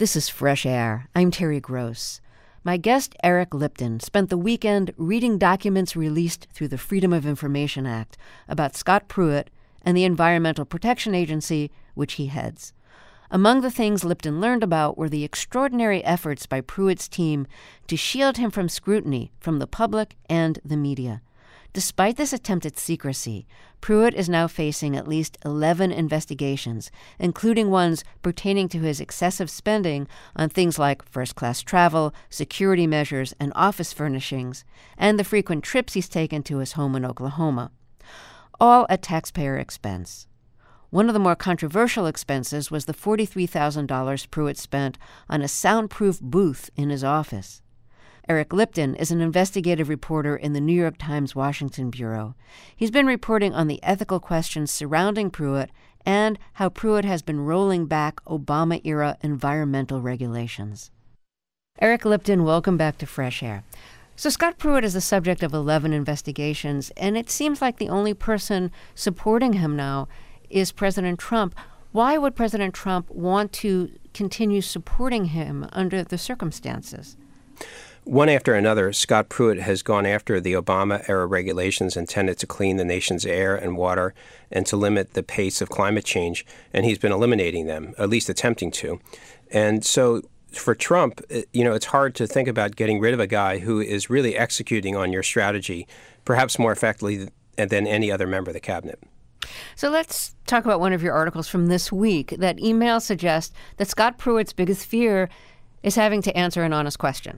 This is Fresh Air. I'm Terry Gross. My guest, Eric Lipton, spent the weekend reading documents released through the Freedom of Information Act about Scott Pruitt and the Environmental Protection Agency, which he heads. Among the things Lipton learned about were the extraordinary efforts by Pruitt's team to shield him from scrutiny from the public and the media. Despite this attempt at secrecy, Pruitt is now facing at least 11 investigations, including ones pertaining to his excessive spending on things like first-class travel, security measures, and office furnishings, and the frequent trips he's taken to his home in Oklahoma, all at taxpayer expense. One of the more controversial expenses was the $43,000 Pruitt spent on a soundproof booth in his office. Eric Lipton is an investigative reporter in the New York Times Washington Bureau. He's been reporting on the ethical questions surrounding Pruitt and how Pruitt has been rolling back Obama-era environmental regulations. Eric Lipton, welcome back to Fresh Air. So Scott Pruitt is the subject of 11 investigations, and it seems like the only person supporting him now is President Trump. Why would President Trump want to continue supporting him under the circumstances? One after another, Scott Pruitt has gone after the Obama-era regulations intended to clean the nation's air and water and to limit the pace of climate change, and he's been eliminating them, at least attempting to. And so for Trump, it's hard to think about getting rid of a guy who is really executing on your strategy, perhaps more effectively than any other member of the cabinet. So let's talk about one of your articles from this week. That email suggests that Scott Pruitt's biggest fear is having to answer an honest question.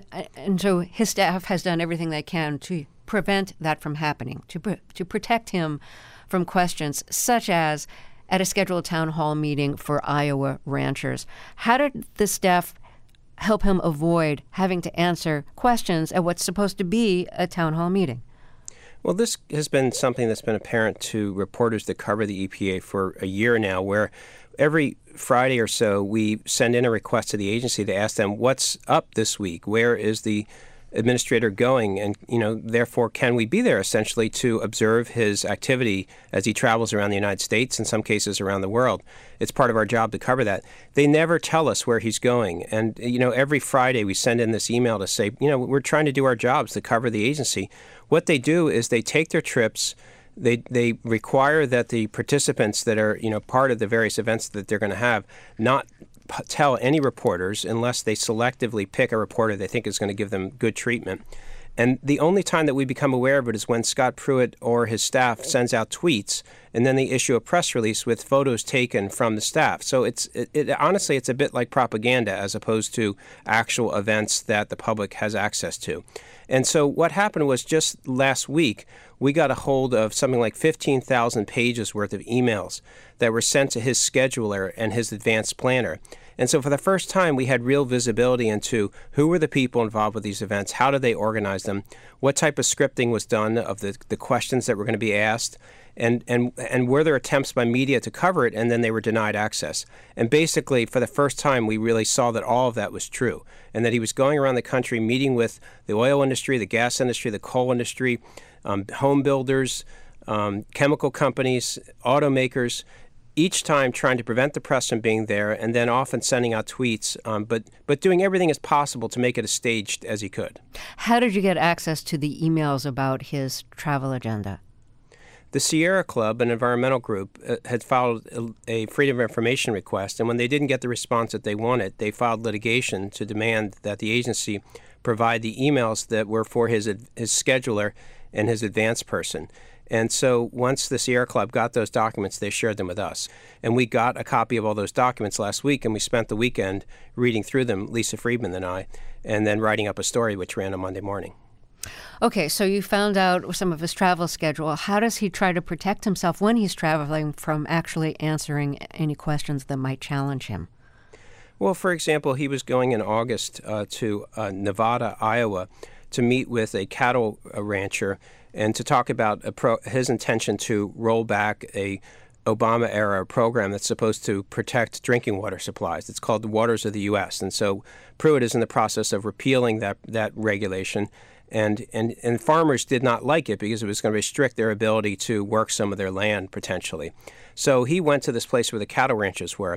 And so his staff has done everything they can to prevent that from happening, to protect him from questions such as at a scheduled town hall meeting for Iowa ranchers. How did the staff help him avoid having to answer questions at what's supposed to be a town hall meeting? Well, this has been something that's been apparent to reporters that cover the EPA for a year now, where every Friday or so we send in a request to the agency to ask them what's up this week, where is the administrator going, and therefore can we be there essentially to observe his activity as he travels around the United States, in some cases around the world. It's part of our job to cover that. They never tell us where he's going, and every Friday we send in this email to say we're trying to do our jobs to cover the agency. What they do is they take their trips. They require that the participants that are part of the various events that they're going to have not tell any reporters unless they selectively pick a reporter they think is going to give them good treatment. And the only time that we become aware of it is when Scott Pruitt or his staff sends out tweets, and then they issue a press release with photos taken from the staff. So honestly, it's a bit like propaganda as opposed to actual events that the public has access to. And so what happened was just last week, we got a hold of something like 15,000 pages worth of emails that were sent to his scheduler and his advanced planner. And so for the first time, we had real visibility into who were the people involved with these events, how did they organize them, what type of scripting was done of the questions that were going to be asked, and were there attempts by media to cover it, and then they were denied access. And basically, for the first time, we really saw that all of that was true, and that he was going around the country meeting with the oil industry, the gas industry, the coal industry, home builders, chemical companies, automakers, each time trying to prevent the press from being there, and then often sending out tweets, but doing everything as possible to make it as staged as he could. How did you get access to the emails about his travel agenda? The Sierra Club, an environmental group, had filed a Freedom of Information request, and when they didn't get the response that they wanted, they filed litigation to demand that the agency provide the emails that were for his scheduler and his advance person. And so once the Sierra Club got those documents, they shared them with us. And we got a copy of all those documents last week, and we spent the weekend reading through them, Lisa Friedman and I, and then writing up a story which ran on Monday morning. Okay, so you found out some of his travel schedule. How does he try to protect himself when he's traveling from actually answering any questions that might challenge him? Well, for example, he was going in August to Nevada, Iowa, to meet with a cattle rancher and to talk about his intention to roll back a Obama-era program that's supposed to protect drinking water supplies. It's called the Waters of the U.S. And so Pruitt is in the process of repealing that regulation. And farmers did not like it because it was going to restrict their ability to work some of their land potentially. So he went to this place where the cattle ranches were.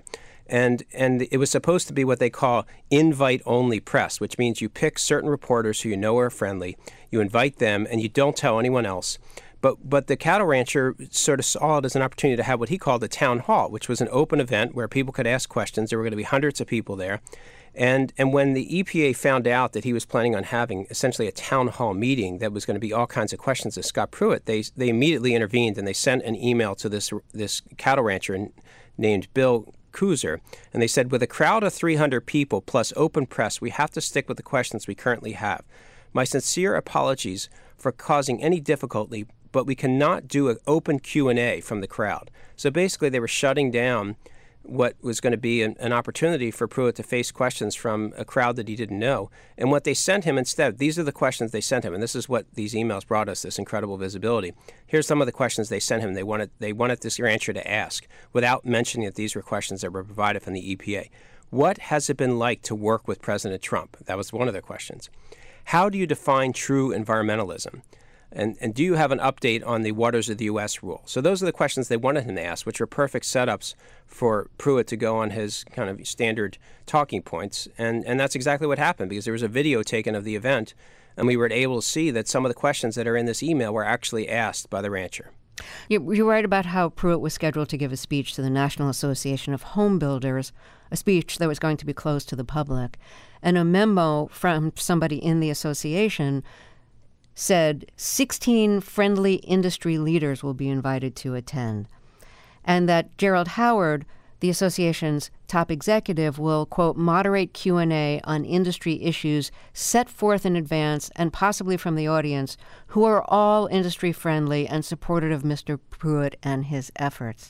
And it was supposed to be what they call invite-only press, which means you pick certain reporters who you know are friendly, you invite them, and you don't tell anyone else. But the cattle rancher sort of saw it as an opportunity to have what he called a town hall, which was an open event where people could ask questions. There were going to be hundreds of people there. And when the EPA found out that he was planning on having essentially a town hall meeting that was going to be all kinds of questions of Scott Pruitt, they immediately intervened, and they sent an email to this cattle rancher named Bill Kuzer, and they said, with a crowd of 300 people plus open press, we have to stick with the questions we currently have. My sincere apologies for causing any difficulty, but we cannot do an open Q&A from the crowd. So basically they were shutting down what was going to be an opportunity for Pruitt to face questions from a crowd that he didn't know. And what they sent him instead, these are the questions they sent him, and this is what these emails brought us, this incredible visibility. Here's some of the questions they sent him. They wanted this rancher to ask, without mentioning that these were questions that were provided from the EPA. What has it been like to work with President Trump? That was one of their questions. How do you define true environmentalism? And do you have an update on the Waters of the U.S. rule? So those are the questions they wanted him to ask, which are perfect setups for Pruitt to go on his kind of standard talking points. And that's exactly what happened, because there was a video taken of the event, and we were able to see that some of the questions that are in this email were actually asked by the rancher. You write about how Pruitt was scheduled to give a speech to the National Association of Home Builders, a speech that was going to be closed to the public. And a memo from somebody in the association said 16 friendly industry leaders will be invited to attend, and that Gerald Howard, the association's top executive, will, quote, moderate Q&A on industry issues set forth in advance and possibly from the audience, who are all industry friendly and supportive of Mr. Pruitt and his efforts.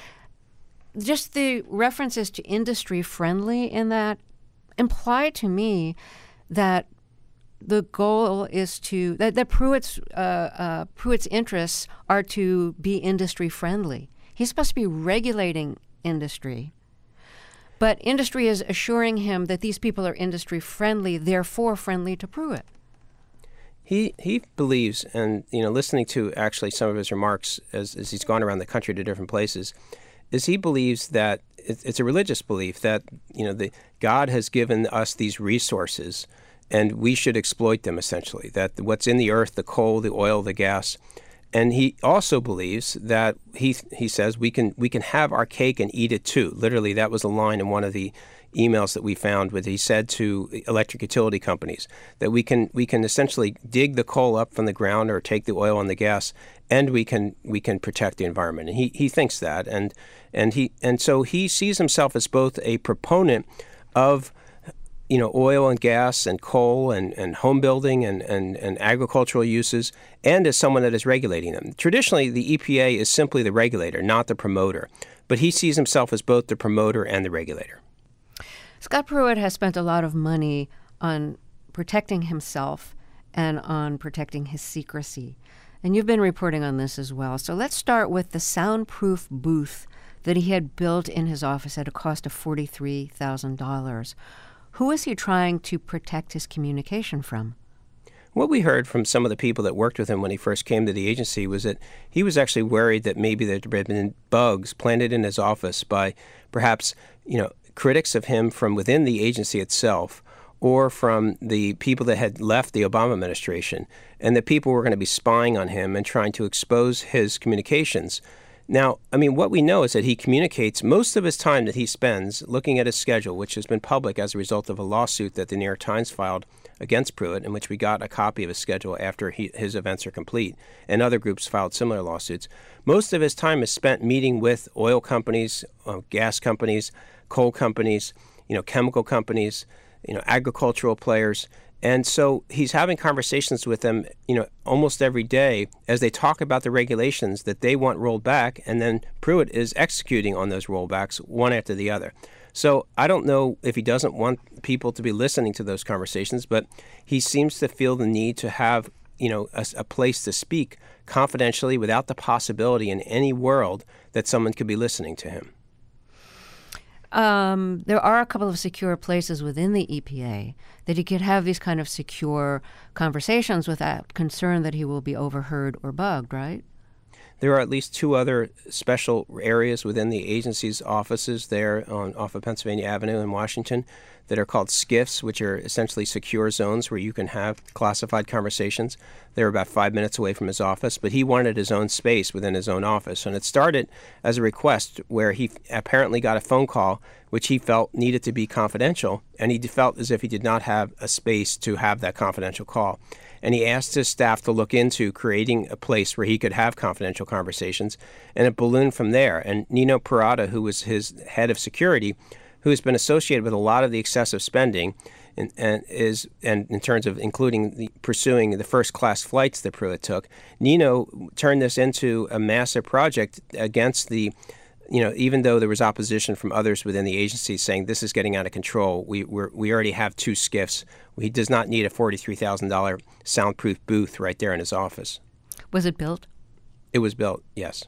Just the references to industry friendly in that imply to me that the goal is that Pruitt's interests are to be industry friendly. He's supposed to be regulating industry, but industry is assuring him that these people are industry friendly, therefore friendly to Pruitt. He believes, and listening to actually some of his remarks as he's gone around the country to different places, is he believes that it's a religious belief that God has given us these resources, and we should exploit them, essentially, that what's in the earth, the coal, the oil, the gas. And he also believes that he says we can have our cake and eat it too. Literally, that was a line in one of the emails that we found where he said to electric utility companies that we can essentially dig the coal up from the ground or take the oil and the gas, and we can protect the environment. And he thinks that, and so he sees himself as both a proponent of oil and gas and coal and home building and agricultural uses, and as someone that is regulating them. Traditionally, the EPA is simply the regulator, not the promoter. But he sees himself as both the promoter and the regulator. Scott Pruitt has spent a lot of money on protecting himself and on protecting his secrecy. And you've been reporting on this as well. So let's start with the soundproof booth that he had built in his office at a cost of $43,000. Who is he trying to protect his communication from? What we heard from some of the people that worked with him when he first came to the agency was that he was actually worried that maybe there had been bugs planted in his office by perhaps, critics of him from within the agency itself or from the people that had left the Obama administration, and that people were going to be spying on him and trying to expose his communications. Now, what we know is that he communicates most of his time that he spends looking at his schedule, which has been public as a result of a lawsuit that the New York Times filed against Pruitt, in which we got a copy of his schedule after his events are complete, and other groups filed similar lawsuits. Most of his time is spent meeting with oil companies, gas companies, coal companies, chemical companies, agricultural players. And so he's having conversations with them, almost every day as they talk about the regulations that they want rolled back, and then Pruitt is executing on those rollbacks one after the other. So I don't know if he doesn't want people to be listening to those conversations, but he seems to feel the need to have, a place to speak confidentially without the possibility in any world that someone could be listening to him. There are a couple of secure places within the EPA that he could have these kind of secure conversations without concern that he will be overheard or bugged, right? There are at least 2 other special areas within the agency's offices there off of Pennsylvania Avenue in Washington that are called SCIFs, which are essentially secure zones where you can have classified conversations. They're about 5 minutes away from his office, but he wanted his own space within his own office. And it started as a request where he apparently got a phone call which he felt needed to be confidential, and he felt as if he did not have a space to have that confidential call. And he asked his staff to look into creating a place where he could have confidential conversations, and it ballooned from there. And Nino Parada, who was his head of security, who has been associated with a lot of the excessive spending, and in terms of including pursuing the first-class flights that Pruitt took, Nino turned this into a massive project against the, even though there was opposition from others within the agency saying this is getting out of control. We already have 2 SCIFs. He does not need a $43,000 soundproof booth right there in his office. Was it built? It was built, yes.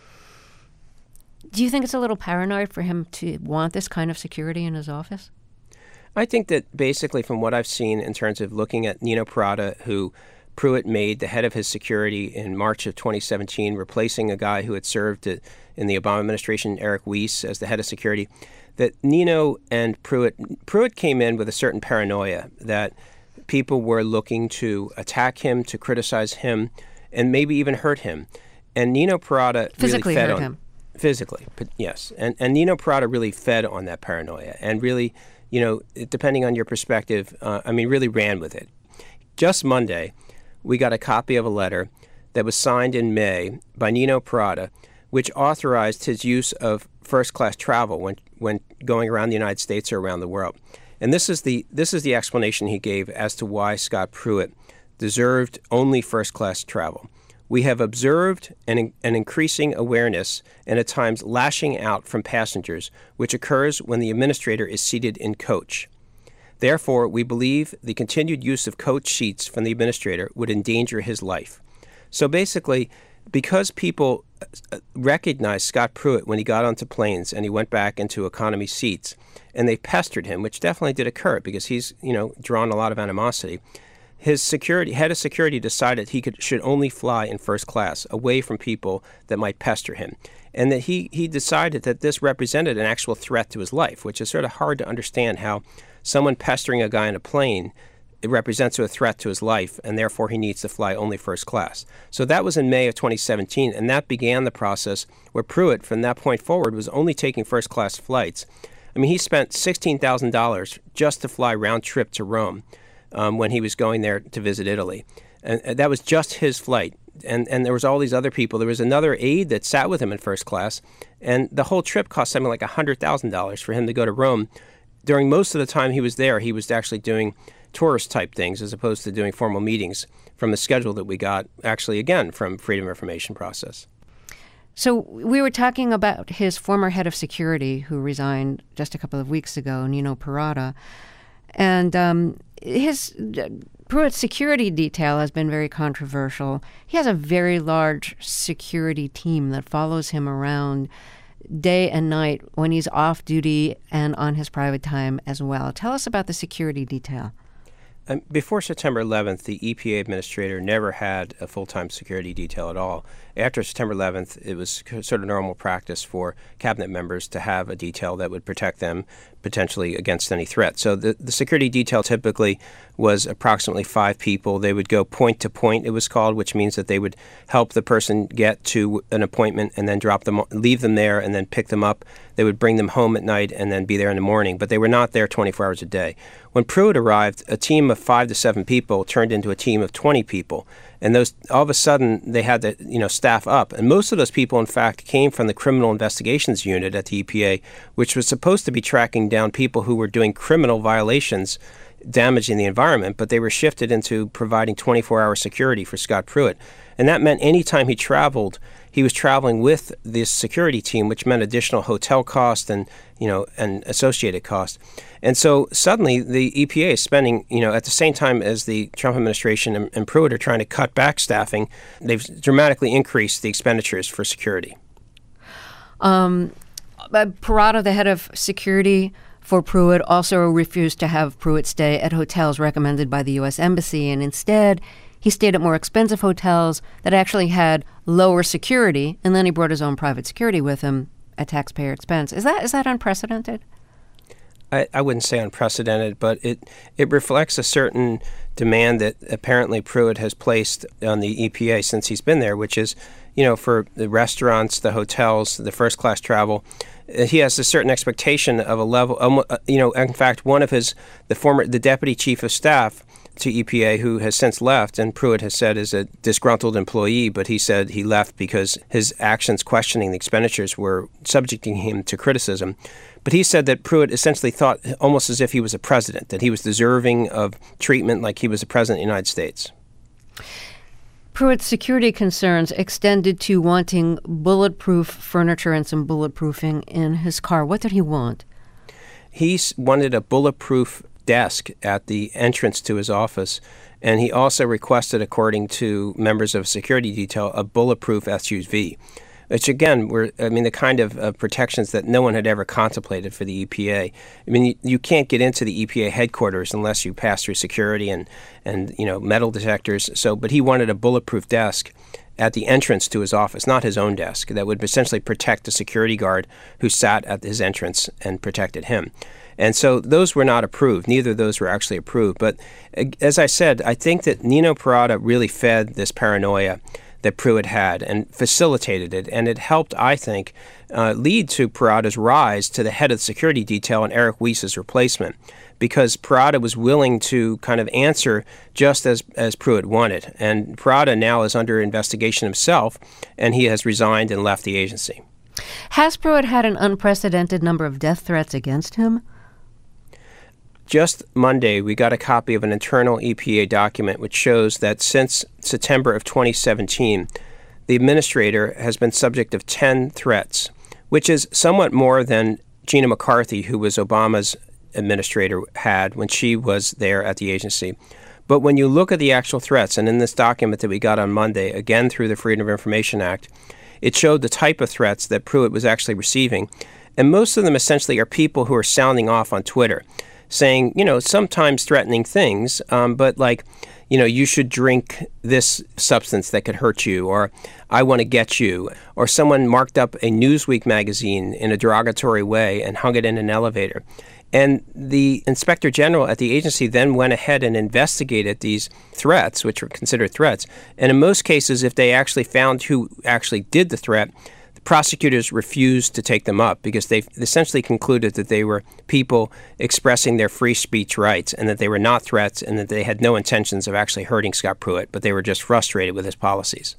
Do you think it's a little paranoid for him to want this kind of security in his office? I think that basically from what I've seen in terms of looking at Nino Parada, who Pruitt made the head of his security in March of 2017, replacing a guy who had served in the Obama administration, Eric Weiss, as the head of security, that Nino and Pruitt came in with a certain paranoia that people were looking to attack him, to criticize him, and maybe even hurt him. And Nino Parada physically really fed hurt on him. Physically, but yes. And Nino Parada really fed on that paranoia and really, depending on your perspective, really ran with it. Just Monday, we got a copy of a letter that was signed in May by Nino Parada, which authorized his use of first-class travel when going around the United States or around the world. And this is the explanation he gave as to why Scott Pruitt deserved only first-class travel. We have observed an increasing awareness and at times lashing out from passengers, which occurs when the administrator is seated in coach. Therefore, we believe the continued use of coach seats from the administrator would endanger his life. So basically, because people recognized Scott Pruitt when he got onto planes and he went back into economy seats, and they pestered him, which definitely did occur because he's, drawn a lot of animosity, his head of security decided he should only fly in first class, away from people that might pester him. And that he decided that this represented an actual threat to his life, which is sort of hard to understand how someone pestering a guy in a plane, it represents a threat to his life, and therefore he needs to fly only first class. So that was in May of 2017, and that began the process where Pruitt, from that point forward, was only taking first class flights. He spent $16,000 just to fly round trip to Rome when he was going there to visit Italy. And that was just his flight. And there was all these other people. There was another aide that sat with him in first class, and the whole trip cost something like $100,000 for him to go to Rome. During most of the time he was there, he was actually doing tourist-type things as opposed to doing formal meetings from the schedule that we got, actually, again, from Freedom of Information process. So we were talking about his former head of security who resigned just a couple of weeks ago, Nino Parada. And his Pruitt's security detail has been very controversial. He has a very large security team that follows him around day and night when he's off duty and on his private time as well. Tell us about the security detail. Before September 11th, the EPA administrator never had a full-time security detail at all. After September 11th, it was sort of normal practice for cabinet members to have a detail that would protect them potentially against any threat. So the security detail typically was approximately 5 people. They would go point to point, it was called, which means that they would help the person get to an appointment and then leave them there and then pick them up. They would bring them home at night and then be there in the morning, but they were not there 24 hours a day. When Pruitt arrived, a team of 5 to 7 people turned into a team of 20 people. And those, all of a sudden, they had to, staff up. And most of those people, in fact, came from the Criminal Investigations Unit at the EPA, which was supposed to be tracking down people who were doing criminal violations damaging the environment, but they were shifted into providing 24-hour security for Scott Pruitt. And that meant any time he traveled, he was traveling with this security team, which meant additional hotel cost and associated cost. And so suddenly the EPA is spending, at the same time as the Trump administration and Pruitt are trying to cut back staffing, they've dramatically increased the expenditures for security. Parada, the head of security for Pruitt, also refused to have Pruitt stay at hotels recommended by the U.S. Embassy, and instead He stayed at more expensive hotels that actually had lower security, and then he brought his own private security with him at taxpayer expense. Is that unprecedented? I wouldn't say unprecedented, but it reflects a certain demand that apparently Pruitt has placed on the EPA since he's been there, which is, for the restaurants, the hotels, the first-class travel, he has a certain expectation of a level. In fact, one of the deputy chief of staff to EPA, who has since left, and Pruitt has said is a disgruntled employee, but he said he left because his actions questioning the expenditures were subjecting him to criticism. But he said that Pruitt essentially thought almost as if he was a president, that he was deserving of treatment like he was the president of the United States. Pruitt's security concerns extended to wanting bulletproof furniture and some bulletproofing in his car. What did he want? He wanted a bulletproof desk at the entrance to his office, and he also requested, according to members of security detail, a bulletproof SUV, which again were, the kind of protections that no one had ever contemplated for the EPA. You can't get into the EPA headquarters unless you pass through security and metal detectors. But he wanted a bulletproof desk at the entrance to his office, not his own desk, that would essentially protect the security guard who sat at his entrance and protected him. And so those were not approved. Neither of those were actually approved. But as I said, I think that Nino Perrotta really fed this paranoia that Pruitt had and facilitated it. And it helped, I think, lead to Perrotta's rise to the head of the security detail and Eric Weiss's replacement, because Perrotta was willing to kind of answer just as Pruitt wanted. And Perrotta now is under investigation himself, and he has resigned and left the agency. Has Pruitt had an unprecedented number of death threats against him? Just Monday, we got a copy of an internal EPA document which shows that since September of 2017, the administrator has been subject of 10 threats, which is somewhat more than Gina McCarthy, who was Obama's administrator, had when she was there at the agency. But when you look at the actual threats, and in this document that we got on Monday, again through the Freedom of Information Act, it showed the type of threats that Pruitt was actually receiving. And most of them essentially are people who are sounding off on Twitter, saying, sometimes threatening things, but like, you should drink this substance that could hurt you, or I want to get you, or someone marked up a Newsweek magazine in a derogatory way and hung it in an elevator. And the inspector general at the agency then went ahead and investigated these threats, which were considered threats. And in most cases, if they actually found who actually did the threat, prosecutors refused to take them up because they essentially concluded that they were people expressing their free speech rights and that they were not threats and that they had no intentions of actually hurting Scott Pruitt, but they were just frustrated with his policies.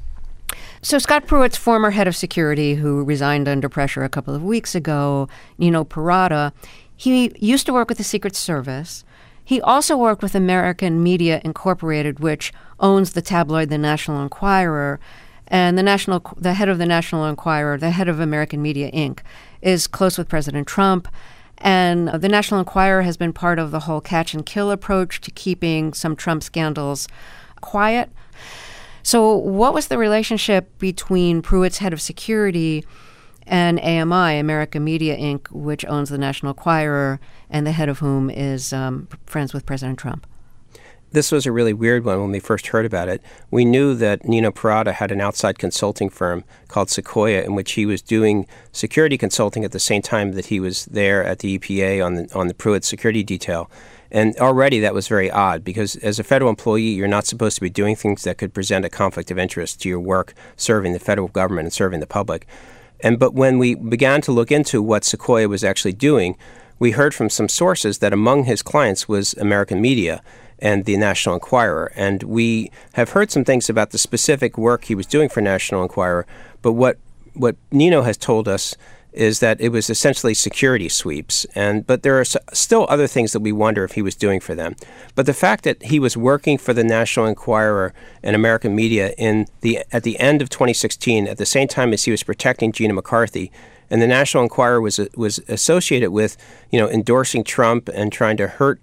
So Scott Pruitt's former head of security, who resigned under pressure a couple of weeks ago, Nino Perrotta, he used to work with the Secret Service. He also worked with American Media Incorporated, which owns the tabloid The National Enquirer. And the head of the National Enquirer, the head of American Media Inc., is close with President Trump. And the National Enquirer has been part of the whole catch and kill approach to keeping some Trump scandals quiet. So what was the relationship between Pruitt's head of security and AMI, American Media Inc., which owns the National Enquirer, and the head of whom is friends with President Trump? This was a really weird one when we first heard about it. We knew that Nino Perrotta had an outside consulting firm called Sequoia, in which he was doing security consulting at the same time that he was there at the EPA on the Pruitt security detail. And already that was very odd, because as a federal employee, you're not supposed to be doing things that could present a conflict of interest to your work serving the federal government and serving the public. But when we began to look into what Sequoia was actually doing, we heard from some sources that among his clients was American Media and the National Enquirer. And we have heard some things about the specific work he was doing for National Enquirer, but what Nino has told us is that it was essentially security sweeps. But there are still other things that we wonder if he was doing for them. But the fact that he was working for the National Enquirer and American Media at the end of 2016, at the same time as he was protecting Gina McCarthy, and the National Enquirer was associated with, endorsing Trump and trying to hurt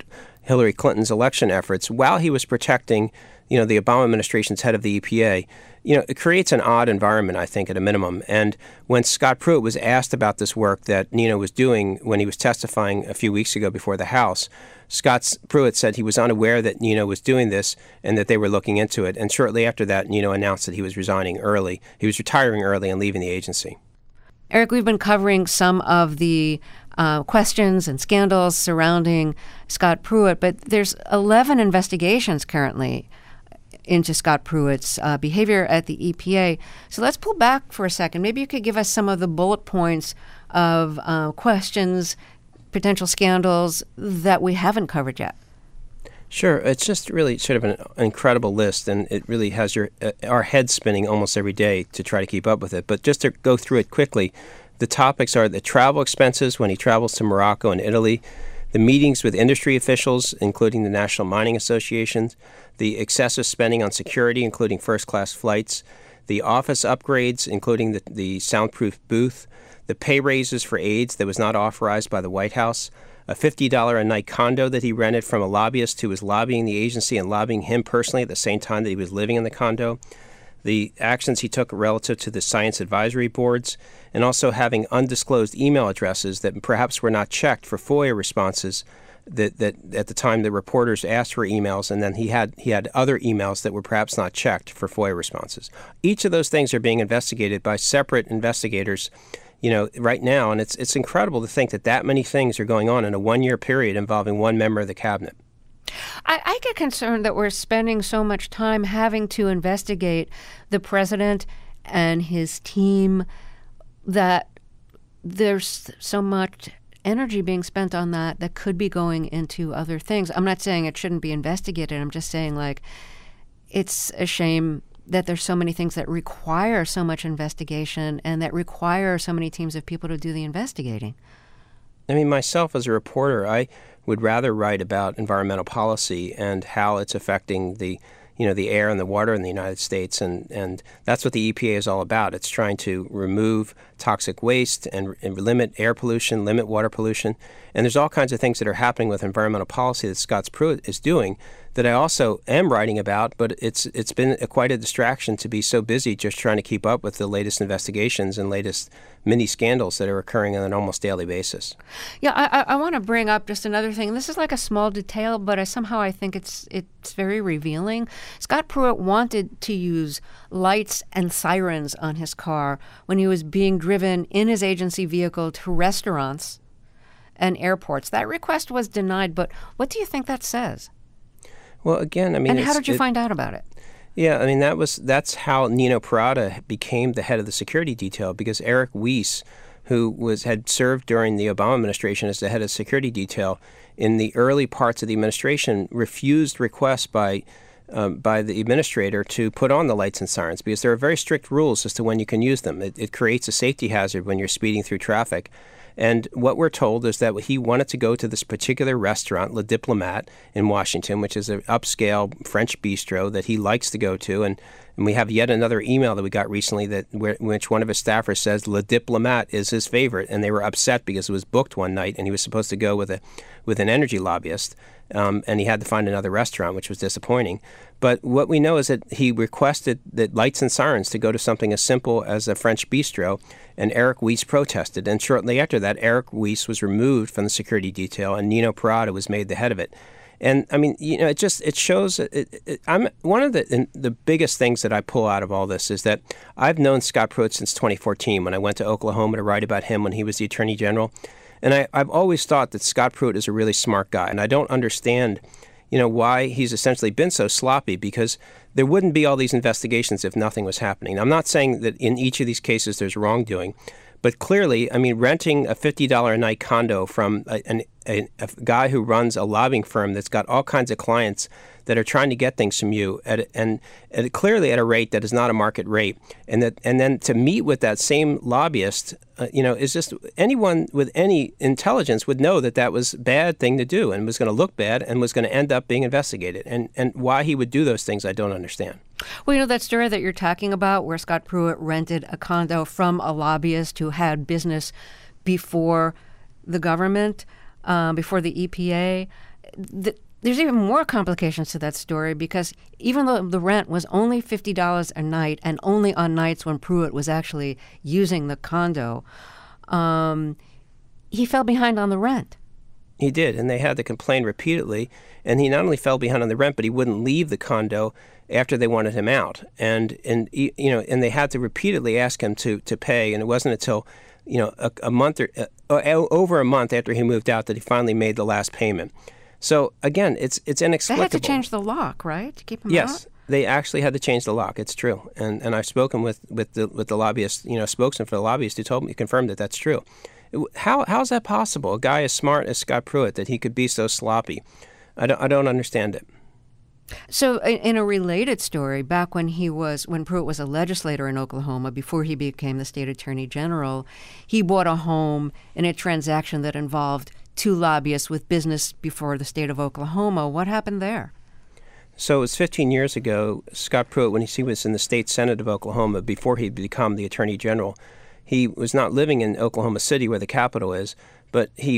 Hillary Clinton's election efforts while he was protecting, the Obama administration's head of the EPA. It creates an odd environment, I think, at a minimum. And when Scott Pruitt was asked about this work that Nino was doing when he was testifying a few weeks ago before the House, Scott Pruitt said he was unaware that Nino was doing this and that they were looking into it. And shortly after that, Nino announced that he was resigning early. He was retiring early and leaving the agency. Eric, we've been covering some of the questions and scandals surrounding Scott Pruitt, but there's 11 investigations currently into Scott Pruitt's behavior at the EPA. So let's pull back for a second. Maybe you could give us some of the bullet points of questions, potential scandals that we haven't covered yet. Sure. It's just really sort of an incredible list, and it really has our heads spinning almost every day to try to keep up with it. But just to go through it quickly, the topics are the travel expenses when he travels to Morocco and Italy, the meetings with industry officials, including the National Mining Associations, the excessive spending on security, including first-class flights, the office upgrades, including the soundproof booth, the pay raises for aides that was not authorized by the White House, a $50 a night condo that he rented from a lobbyist who was lobbying the agency and lobbying him personally at the same time that he was living in the condo, the actions he took relative to the science advisory boards, and also having undisclosed email addresses that perhaps were not checked for FOIA responses that at the time the reporters asked for emails, and then he had other emails that were perhaps not checked for FOIA responses. Each of those things are being investigated by separate investigators right now, and it's incredible to think that many things are going on in a one-year period involving one member of the cabinet. I get concerned that we're spending so much time having to investigate the president and his team that there's so much energy being spent on that could be going into other things. I'm not saying it shouldn't be investigated. I'm just saying, it's a shame that there's so many things that require so much investigation and that require so many teams of people to do the investigating. I mean, myself as a reporter, I would rather write about environmental policy and how it's affecting the air and the water in the United States, and that's what the EPA is all about. It's trying to remove toxic waste and limit air pollution, limit water pollution, and there's all kinds of things that are happening with environmental policy that Scott Pruitt is doing that I also am writing about, but it's been quite a distraction to be so busy just trying to keep up with the latest investigations and latest mini scandals that are occurring on an almost daily basis. Yeah, I want to bring up just another thing. This is like a small detail, but I think it's very revealing. Scott Pruitt wanted to use lights and sirens on his car when he was being driven in his agency vehicle to restaurants and airports. That request was denied, but what do you think that says? Well, again, I mean, and how did you find out about it? Yeah, I mean, that's how Nino Parada became the head of the security detail, because Eric Weiss, who had served during the Obama administration as the head of security detail, in the early parts of the administration refused requests by the administrator to put on the lights and sirens because there are very strict rules as to when you can use them. It creates a safety hazard when you're speeding through traffic. And what we're told is that he wanted to go to this particular restaurant, Le Diplomate, in Washington, which is an upscale French bistro that he likes to go to. And we have yet another email that we got recently which one of his staffers says Le Diplomate is his favorite. And they were upset because it was booked one night and he was supposed to go with an energy lobbyist. And he had to find another restaurant, which was disappointing. But what we know is that he requested that lights and sirens to go to something as simple as a French bistro, and Eric Weiss protested. And shortly after that, Eric Weiss was removed from the security detail, and Nino Parada was made the head of it. And I mean, it shows. I'm one of the biggest things that I pull out of all this is that I've known Scott Pruitt since 2014 when I went to Oklahoma to write about him when he was the Attorney General. And I've always thought that Scott Pruitt is a really smart guy, and I don't understand, why he's essentially been so sloppy, because there wouldn't be all these investigations if nothing was happening. Now, I'm not saying that in each of these cases there's wrongdoing, but clearly, I mean, renting a $50 a night condo from a guy who runs a lobbying firm that's got all kinds of clients that are trying to get things from you and clearly at a rate that is not a market rate, and then to meet with that same lobbyist, is just anyone with any intelligence would know that was a bad thing to do and was going to look bad and was going to end up being investigated. And why he would do those things, I don't understand. Well, that story that you're talking about where Scott Pruitt rented a condo from a lobbyist who had business before the government, before the EPA, There's even more complications to that story because even though the rent was only $50 a night and only on nights when Pruitt was actually using the condo, he fell behind on the rent. He did, and they had to complain repeatedly. And he not only fell behind on the rent, but he wouldn't leave the condo after they wanted him out. And they had to repeatedly ask him to pay. And it wasn't until a month or over a month after he moved out that he finally made the last payment. So again, it's inexplicable. They had to change the lock, right, to keep him out? Yes, they actually had to change the lock. It's true, and I've spoken with the lobbyist, spokesman for the lobbyist, who confirmed that that's true. How is that possible? A guy as smart as Scott Pruitt, that he could be so sloppy? I don't understand it. So in a related story, back when Pruitt was a legislator in Oklahoma, before he became the state attorney general, he bought a home in a transaction that involved two lobbyists with business before the state of Oklahoma. What happened there? So it was 15 years ago. Scott Pruitt, when he was in the state Senate of Oklahoma, before he'd become the attorney general, he was not living in Oklahoma City, where the capital is, but he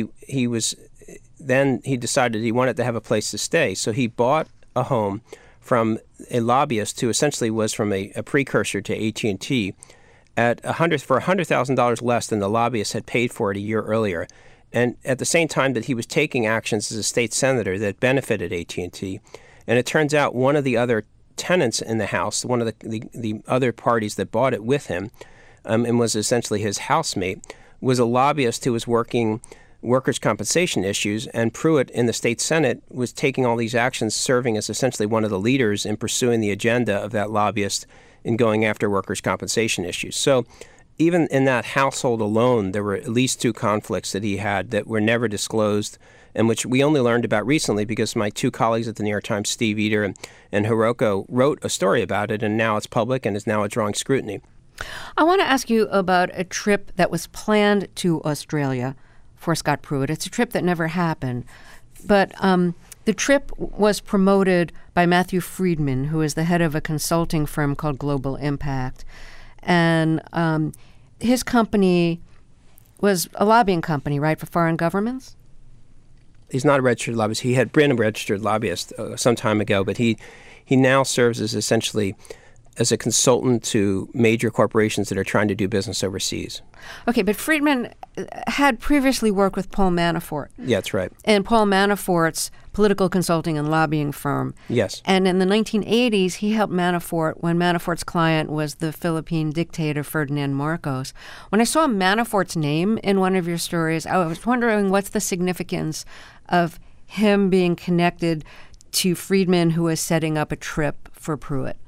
decided he wanted to have a place to stay. So he bought a home from a lobbyist who essentially was from a precursor to AT&T for $100,000 less than the lobbyist had paid for it a year earlier. And at the same time that he was taking actions as a state senator that benefited AT&T. And it turns out one of the other tenants in the house, one of the other parties that bought it with him, and was essentially his housemate, was a lobbyist who was working workers' compensation issues. And Pruitt in the state Senate was taking all these actions, serving as essentially one of the leaders in pursuing the agenda of that lobbyist in going after workers' compensation issues. So even in that household alone, there were at least two conflicts that he had that were never disclosed, and which we only learned about recently because my two colleagues at the New York Times, Steve Eder and Hiroko, wrote a story about it, and now it's public and is now drawing scrutiny. I want to ask you about a trip that was planned to Australia for Scott Pruitt. It's a trip that never happened, but the trip was promoted by Matthew Friedman, who is the head of a consulting firm called Global Impact. And his company was a lobbying company, right, for foreign governments? He's not a registered lobbyist. He had been a registered lobbyist some time ago, but he now serves as essentially as a consultant to major corporations that are trying to do business overseas. Okay, but Friedman had previously worked with Paul Manafort. Yeah, that's right. And Paul Manafort's political consulting and lobbying firm. Yes. And in the 1980s, he helped Manafort when Manafort's client was the Philippine dictator Ferdinand Marcos. When I saw Manafort's name in one of your stories, I was wondering what's the significance of him being connected to Friedman, who was setting up a trip for Pruitt.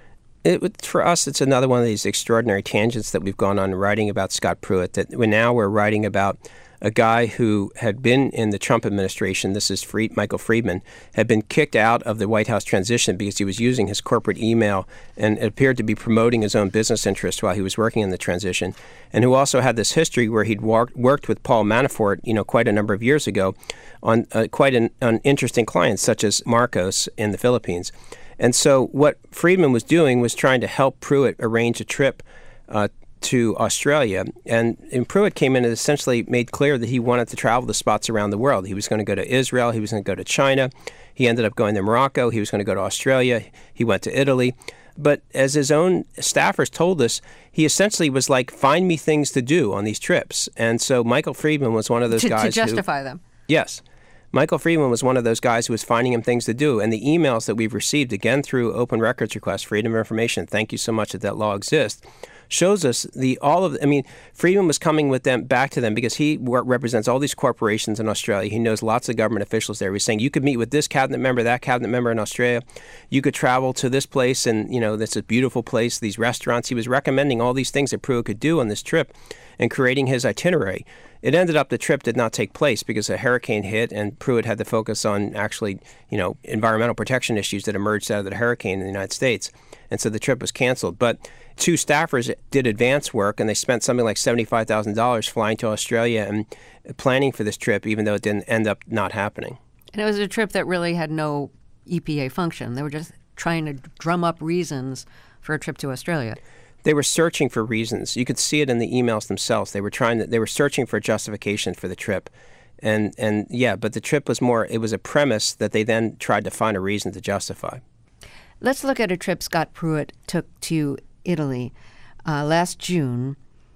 For us, it's another one of these extraordinary tangents that we've gone on writing about Scott Pruitt, that we're writing about a guy who had been in the Trump administration. This is Michael Friedman, had been kicked out of the White House transition because he was using his corporate email and appeared to be promoting his own business interests while he was working in the transition, and who also had this history where he'd worked with Paul Manafort, quite a number of years ago on quite an interesting clients, such as Marcos in the Philippines. And so what Friedman was doing was trying to help Pruitt arrange a trip to Australia. And Pruitt came in and essentially made clear that he wanted to travel to spots around the world. He was going to go to Israel. He was going to go to China. He ended up going to Morocco. He was going to go to Australia. He went to Italy. But as his own staffers told us, he essentially was like, find me things to do on these trips. And so Michael Friedman was one of those guys to justify them. Yes. Michael Friedman was one of those guys who was finding him things to do. And the emails that we've received, again, through open records request, Freedom of Information, thank you so much that law exists, shows us Friedman was coming with them back to them because he represents all these corporations in Australia. He knows lots of government officials there. He's saying, you could meet with this cabinet member, that cabinet member in Australia. You could travel to this place, and, that's a beautiful place, these restaurants. He was recommending all these things that Pruitt could do on this trip and creating his itinerary. It ended up the trip did not take place because a hurricane hit, and Pruitt had to focus on actually, environmental protection issues that emerged out of the hurricane in the United States. And so the trip was canceled. But two staffers did advance work, and they spent something like $75,000 flying to Australia and planning for this trip, even though it didn't end up not happening. And it was a trip that really had no EPA function. They were just trying to drum up reasons for a trip to Australia. They were searching for reasons. You could see it in the emails themselves. They were searching for justification for the trip. And yeah, but the trip was more, it was a premise that they then tried to find a reason to justify. Let's look at a trip Scott Pruitt took to Italy last June.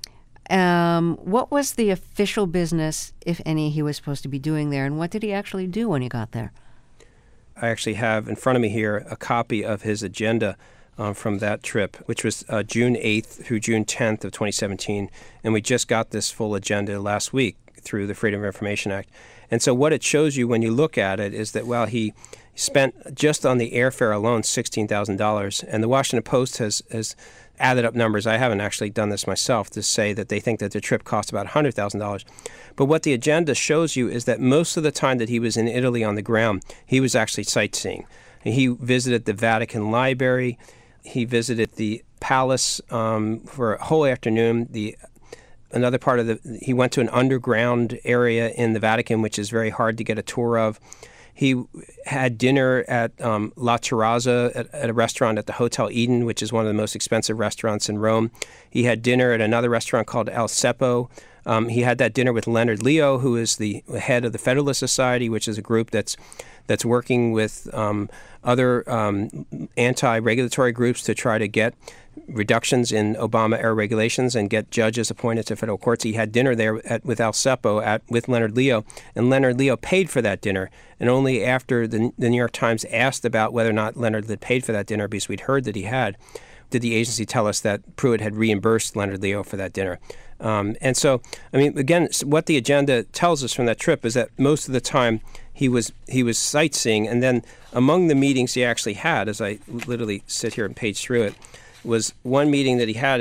What was the official business, if any, he was supposed to be doing there, and what did he actually do when he got there? I actually have in front of me here a copy of his agenda from that trip, which was June 8th through June 10th of 2017, and we just got this full agenda last week through the Freedom of Information Act. And so what it shows you when you look at it is that, well, he spent just on the airfare alone $16,000, and the Washington Post has added up numbers. I haven't actually done this myself to say that they think that the trip cost about $100,000. But what the agenda shows you is that most of the time that he was in Italy on the ground, he was actually sightseeing. He visited the Vatican Library. He visited the palace for a whole afternoon. Another part of he went to an underground area in the Vatican, which is very hard to get a tour of. He had dinner at La Terrazza at a restaurant at the Hotel Eden, which is one of the most expensive restaurants in Rome. He had dinner at another restaurant called El Ceppo. He had that dinner with Leonard Leo, who is the head of the Federalist Society, which is a group that's working with other anti-regulatory groups to try to get reductions in Obama-era regulations and get judges appointed to federal courts. He had dinner there with El Ceppo with Leonard Leo, and Leonard Leo paid for that dinner. And only after the New York Times asked about whether or not Leonard had paid for that dinner, because we'd heard that he had, did the agency tell us that Pruitt had reimbursed Leonard Leo for that dinner. And so, I mean, again, what the agenda tells us from that trip is that most of the time he was sightseeing, and then among the meetings he actually had, as I literally sit here and page through it, was one meeting that he had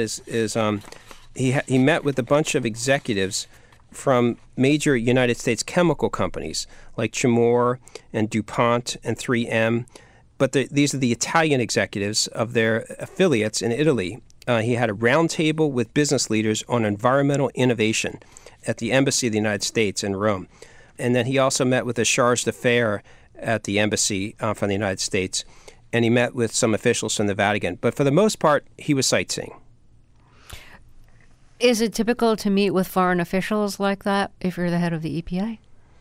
he met with a bunch of executives from major United States chemical companies like Chemours and DuPont and 3M. But these are the Italian executives of their affiliates in Italy. He had a roundtable with business leaders on environmental innovation at the Embassy of the United States in Rome. And then he also met with the charge d'affaires at the embassy from the United States. And he met with some officials from the Vatican. But for the most part, he was sightseeing. Is it typical to meet with foreign officials like that if you're the head of the EPA?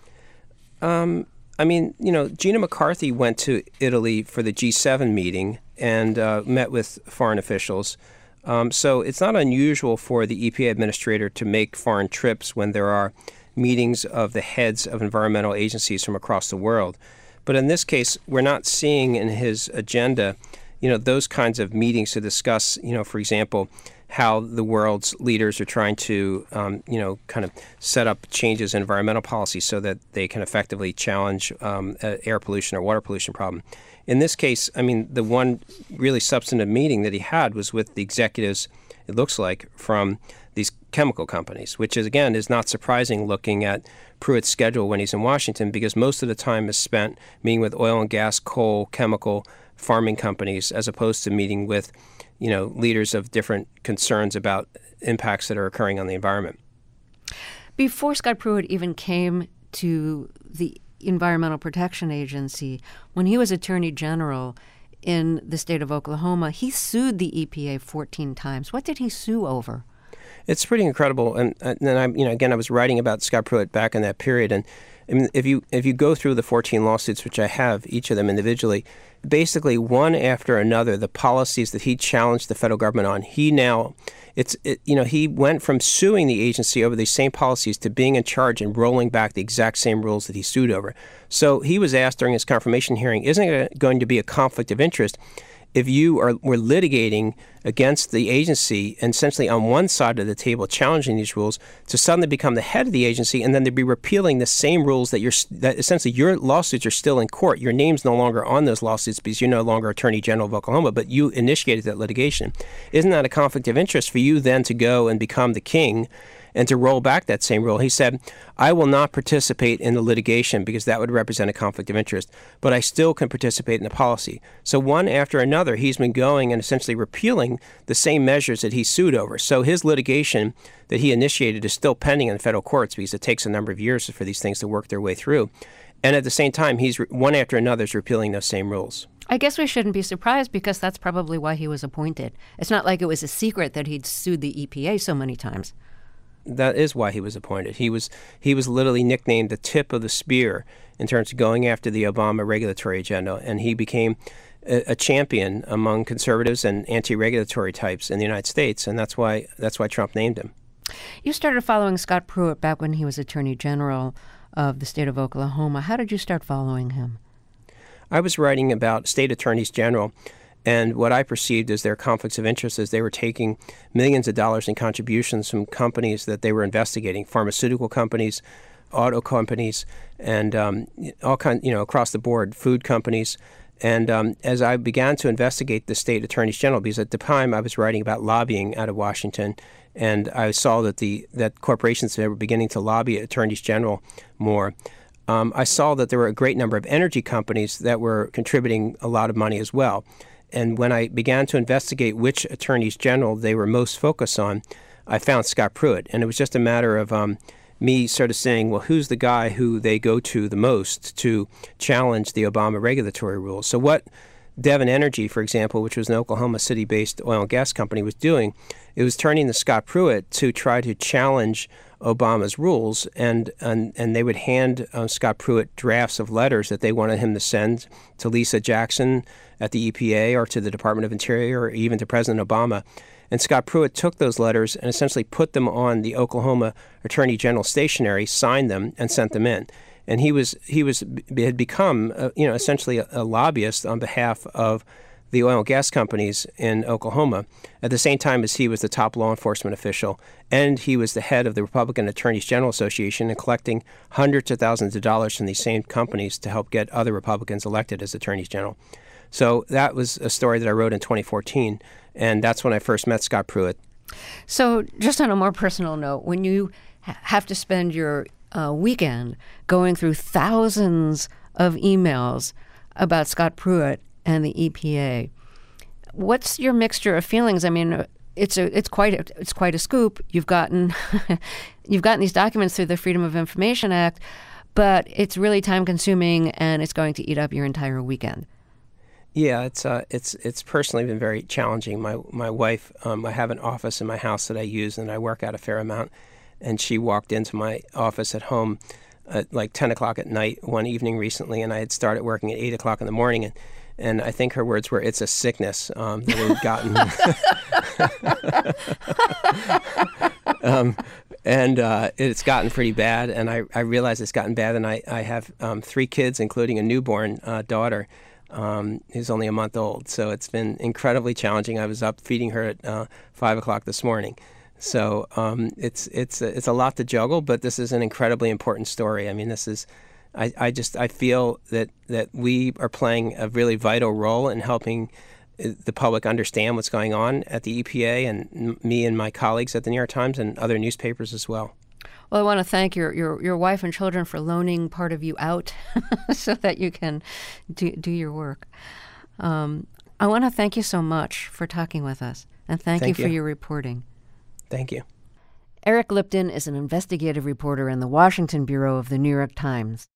I mean, Gina McCarthy went to Italy for the G7 meeting and met with foreign officials. So it's not unusual for the EPA administrator to make foreign trips when there are meetings of the heads of environmental agencies from across the world. But in this case, we're not seeing in his agenda, those kinds of meetings to discuss, for example, how the world's leaders are trying to, kind of set up changes in environmental policy so that they can effectively challenge air pollution or water pollution problem. In this case, I mean, the one really substantive meeting that he had was with the executives, it looks like, from these chemical companies, which is not surprising looking at Pruitt's schedule when he's in Washington, because most of the time is spent meeting with oil and gas, coal, chemical, farming companies, as opposed to meeting with, leaders of different concerns about impacts that are occurring on the environment. Before Scott Pruitt even came to the Environmental Protection Agency, when he was Attorney General in the state of Oklahoma, he sued the EPA 14 times. What did he sue over? It's pretty incredible, and then I was writing about Scott Pruitt back in that period, and I mean, if you go through the 14 lawsuits, which I have, each of them individually, basically one after another, the policies that he challenged the federal government on, he went from suing the agency over these same policies to being in charge and rolling back the exact same rules that he sued over. So he was asked during his confirmation hearing, isn't it going to be a conflict of interest if you were litigating against the agency and essentially on one side of the table challenging these rules to suddenly become the head of the agency and then to be repealing the same rules that essentially your lawsuits are still in court. Your name's no longer on those lawsuits because you're no longer Attorney General of Oklahoma, but you initiated that litigation. Isn't that a conflict of interest for you then to go and become the king and to roll back that same rule? He said, I will not participate in the litigation because that would represent a conflict of interest, but I still can participate in the policy. So one after another, he's been going and essentially repealing the same measures that he sued over. So his litigation that he initiated is still pending in the federal courts because it takes a number of years for these things to work their way through. And at the same time, he's one after another is repealing those same rules. I guess we shouldn't be surprised because that's probably why he was appointed. It's not like it was a secret that he'd sued the EPA so many times. that is why he was appointed. He was literally nicknamed the tip of the spear in terms of going after the Obama regulatory agenda, and he became a champion among conservatives and anti-regulatory types in the United States, and that's why Trump named him. You started following Scott Pruitt back when he was Attorney General of the state of Oklahoma. How did you start following him? I was writing about state attorneys general, and what I perceived as their conflicts of interest is they were taking millions of dollars in contributions from companies that they were investigating, pharmaceutical companies, auto companies, and all kinds, across the board, food companies. And as I began to investigate the state attorneys general, because at the time I was writing about lobbying out of Washington, and I saw that corporations were beginning to lobby attorneys general more. I saw that there were a great number of energy companies that were contributing a lot of money as well. And when I began to investigate which attorneys general they were most focused on, I found Scott Pruitt. And it was just a matter of me sort of saying, well, who's the guy who they go to the most to challenge the Obama regulatory rules? So what Devon Energy, for example, which was an Oklahoma City-based oil and gas company, was doing, it was turning to Scott Pruitt to try to challenge Obama's rules, and they would hand Scott Pruitt drafts of letters that they wanted him to send to Lisa Jackson at the EPA or to the Department of Interior or even to President Obama. And Scott Pruitt took those letters and essentially put them on the Oklahoma Attorney General stationery, signed them, and sent them in. And he had become essentially a lobbyist on behalf of the oil and gas companies in Oklahoma, at the same time as he was the top law enforcement official, and he was the head of the Republican Attorneys General Association and collecting hundreds of thousands of dollars from these same companies to help get other Republicans elected as attorneys general. So that was a story that I wrote in 2014, and that's when I first met Scott Pruitt. So just on a more personal note, when you have to spend your weekend going through thousands of emails about Scott Pruitt and the EPA, what's your mixture of feelings? I mean, it's quite a scoop. You've gotten these documents through the Freedom of Information Act, but it's really time consuming and it's going to eat up your entire weekend. Yeah, it's personally been very challenging. My wife, I have an office in my house that I use and I work out a fair amount, and she walked into my office at home at like 10 o'clock at night one evening recently, and I had started working at 8 o'clock in the morning, and I think her words were, "It's a sickness that we've gotten." And it's gotten pretty bad, and I realize it's gotten bad, and I have 3 kids, including a newborn daughter who's only a month old. So it's been incredibly challenging. I was up feeding her at 5 o'clock this morning. So it's a lot to juggle, but this is an incredibly important story. I mean, this is, I feel that we are playing a really vital role in helping the public understand what's going on at the EPA, and me and my colleagues at the New York Times and other newspapers as well. Well, I want to thank your wife and children for loaning part of you out so that you can do your work. I want to thank you so much for talking with us, and thank you for your reporting. Thank you. Eric Lipton is an investigative reporter in the Washington bureau of the New York Times.